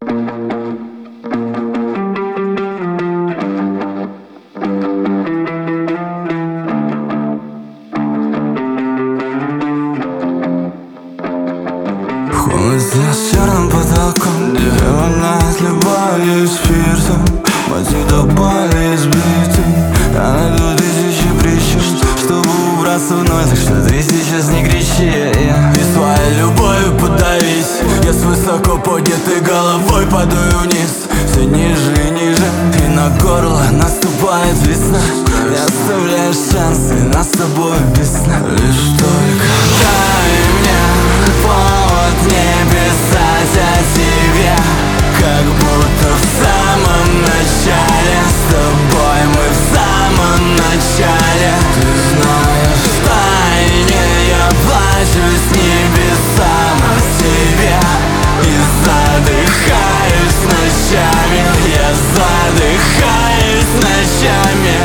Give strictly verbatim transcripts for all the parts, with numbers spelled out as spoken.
Комната с черным потолком, деланная с любовью и спиртом. Мотив до боли избитый, я найду тысячи причин, чтобы убраться в ноль. Так что ты сейчас не кричи, yeah. И своей любовью подавись. Я с высоко поднятой головой падаю вниз, все ниже и ниже, и на горло наступает весна. Не оставляешь шансы, нас с тобой без сна. Лишь только дай мне повод не писать о тебе, как будто в самом начале. С тобой мы в самом начале. Ты знаешь, в тайне я плачу с небесам о тебе и задыхаюсь ночами. Я задыхаюсь ночами.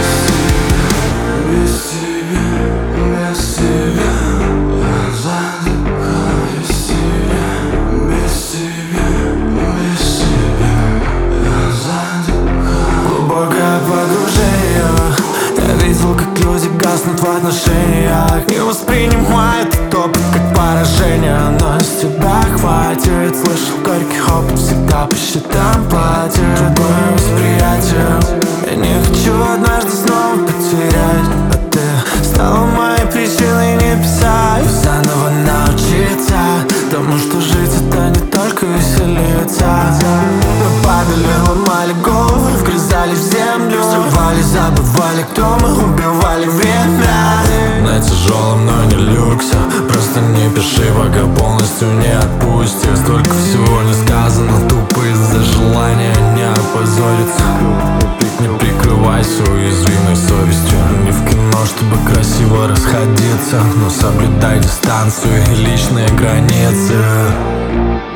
Без тебя, без тебя я задыхаюсь тебя. Без тебя, без тебя я задыхаюсь. Глубокое погружение. Я видел, как люди гаснут в отношениях, не воспринимают этот опыт как поражение. Но с тебя хватит. Слышал горький опыт, всегда по счетам платит. Другое восприятие. Я не хочу однажды снова потерять, а ты стала моей причиной не писать. Заново научиться тому, что жить это не только веселиться. Мы падали, ломали головы, вгрызались в землю, взрывали, забывали, кто мы, убивали время. На тяжелом, но не люксе. Просто не пиши, пока полностью не отпустишь. Столько всего не сказано, тупо из-за желания не опозориться. Не прикрывайся уязвимой совестью. Не в кино, чтобы красиво расходиться, но соблюдай дистанцию и личные границы.